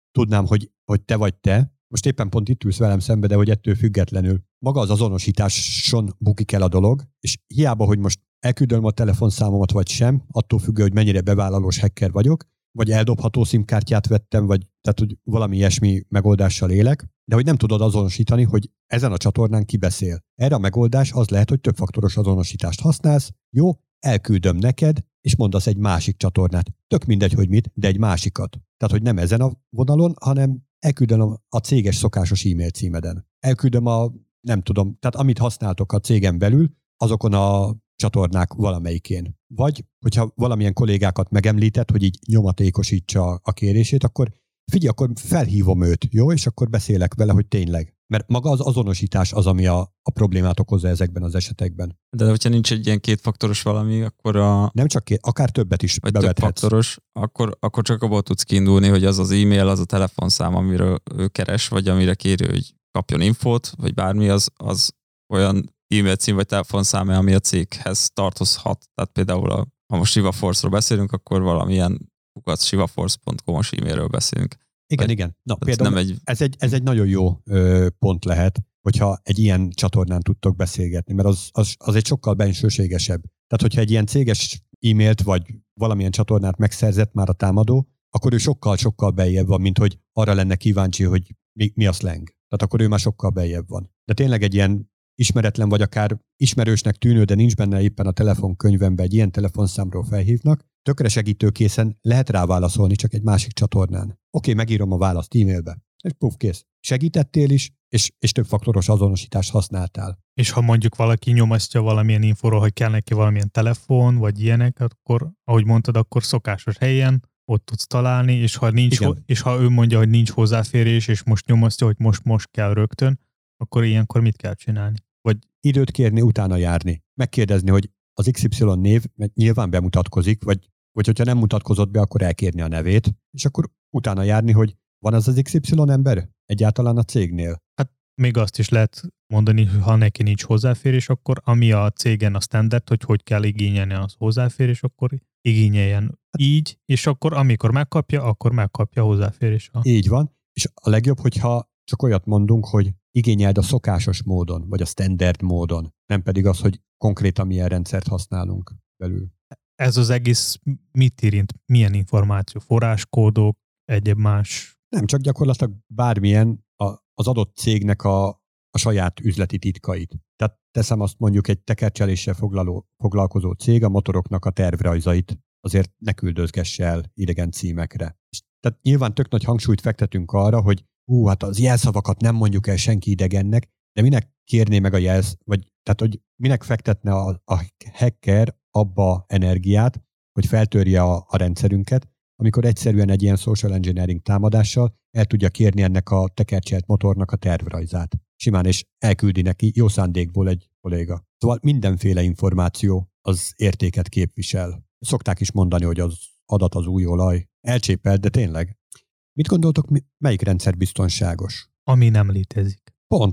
tudnám, hogy te vagy te, most éppen pont itt ülsz velem szembe, de hogy ettől függetlenül maga az azonosításon bukik el a dolog, és hiába, hogy most elküldöm a telefonszámomat vagy sem, attól függő, hogy mennyire bevállalós hacker vagyok, vagy eldobható SIM-kártyát vettem, vagy tehát, hogy valami ilyesmi megoldással élek, de hogy nem tudod azonosítani, hogy ezen a csatornán ki beszél. Erre a megoldás az lehet, hogy többfaktoros azonosítást használsz, jó, elküldöm neked, és mondasz egy másik csatornát. Tök mindegy, hogy mit, de egy másikat. Tehát, hogy nem ezen a vonalon, hanem elküldöm a céges szokásos e-mail címeden. Elküldöm nem tudom, tehát amit használtok a cégen belül, azokon a csatornák valamelyikén. Vagy, hogyha valamilyen kollégákat megemlített, hogy így nyomatékosítsa a kérését, akkor figyelj, akkor felhívom őt, jó? És akkor beszélek vele, hogy tényleg. Mert maga az azonosítás az, ami a problémát okozza ezekben az esetekben. De hogyha nincs egy ilyen kétfaktoros valami, akkor nem csak akár többet is vagy bevethetsz. Többfaktoros, akkor csak abból tudsz kiindulni, hogy az az e-mail, az a telefonszám, amiről ő keres, vagy amire kéri, hogy kapjon infót, vagy bármi, az olyan e-mail cím vagy telefonszám, ami a céghez tartozhat. Tehát például, ha most ShivaForce-ról beszélünk, akkor valamilyen shivaforce.com-os e-mailről beszélünk. Igen. Na, például ez egy nagyon jó pont lehet, hogyha egy ilyen csatornán tudtok beszélgetni, mert az egy sokkal bensőségesebb. Tehát, hogyha egy ilyen céges e-mailt vagy valamilyen csatornát megszerzett már a támadó, akkor ő sokkal-sokkal beljebb van, mint hogy arra lenne kíváncsi, hogy mi a slang. Tehát akkor ő már sokkal beljebb van. De tényleg egy ilyen ismeretlen vagy akár ismerősnek tűnő, de nincs benne éppen a telefonkönyvemben egy ilyen telefonszámról felhívnak, tökre segítőkészen lehet rá válaszolni csak egy másik csatornán. Oké, megírom a választ e-mailbe, és puf, kész. Segítettél is, és többfaktoros azonosítást használtál. És ha mondjuk valaki nyomasztja valamilyen infóról, hogy kell neki valamilyen telefon, vagy ilyenek, akkor, ahogy mondtad, akkor szokásos helyen ott tudsz találni, és ha és ha ő mondja, hogy nincs hozzáférés, és most nyomasztja, hogy most kell rögtön, akkor ilyenkor mit kell csinálni? Vagy időt kérni, utána járni. Megkérdezni, hogy az XY név nyilván bemutatkozik, vagy hogyha nem mutatkozott be, akkor elkérni a nevét, és akkor utána járni, hogy van az XY ember egyáltalán a cégnél. Hát még azt is lehet mondani, hogy ha neki nincs hozzáférés, akkor ami a cégen a standard, hogy kell igényelni az hozzáférés, akkor igényeljen így, és akkor amikor megkapja, akkor megkapja hozzáférés. Így van, és a legjobb, hogyha csak olyat mondunk, hogy igényeld a szokásos módon, vagy a standard módon, nem pedig az, hogy konkrétan milyen rendszert használunk belül. Ez az egész mit érint? Milyen információ? Forráskódok, egyéb más? Nem, csak gyakorlatilag bármilyen az adott cégnek a saját üzleti titkait. Tehát teszem azt mondjuk egy tekercseléssel foglalkozó cég a motoroknak a tervrajzait azért ne küldözgesse el idegen címekre. Tehát nyilván tök nagy hangsúlyt fektetünk arra, hogy hát az jelszavakat nem mondjuk el senki idegennek, de minek kérné meg a tehát hogy minek fektetne a hacker abba energiát, hogy feltörje a rendszerünket, amikor egyszerűen egy ilyen social engineering támadással el tudja kérni ennek a tekercselt motornak a tervrajzát. Simán, és elküldi neki jó szándékból egy kolléga. Szóval mindenféle információ az értéket képvisel. Szokták is mondani, hogy az adat az új olaj. Elcsépelt, de tényleg. Mit gondoltok, melyik rendszer biztonságos? Ami nem létezik.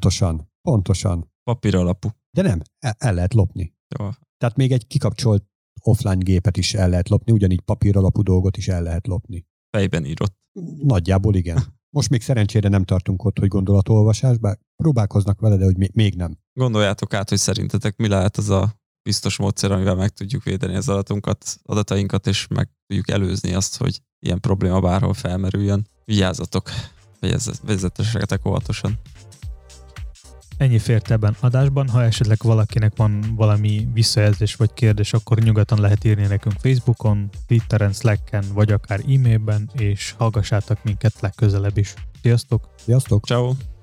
Pontosan. Papír alapú. De nem, el lehet lopni. Jó. Tehát még egy kikapcsolt offline gépet is el lehet lopni, ugyanígy papír alapú dolgot is el lehet lopni. Fejben írott. Nagyjából igen. Most még szerencsére nem tartunk ott, hogy gondolatolvasás, bár próbálkoznak vele, de hogy még nem. Gondoljátok át, hogy szerintetek mi lehet az a biztos módszer, amivel meg tudjuk védeni az adatainkat, és meg tudjuk előzni azt, hogy ilyen probléma bárhol felmerüljön. Vigyázzatok, vezetessetek óvatosan. Ennyi fért ebben adásban. Ha esetleg valakinek van valami visszajelzés vagy kérdés, akkor nyugodtan lehet írni nekünk Facebookon, Twitteren, Slacken, vagy akár e-mailben, és hallgassátok minket legközelebb is. Sziasztok! Sziasztok! Ciao.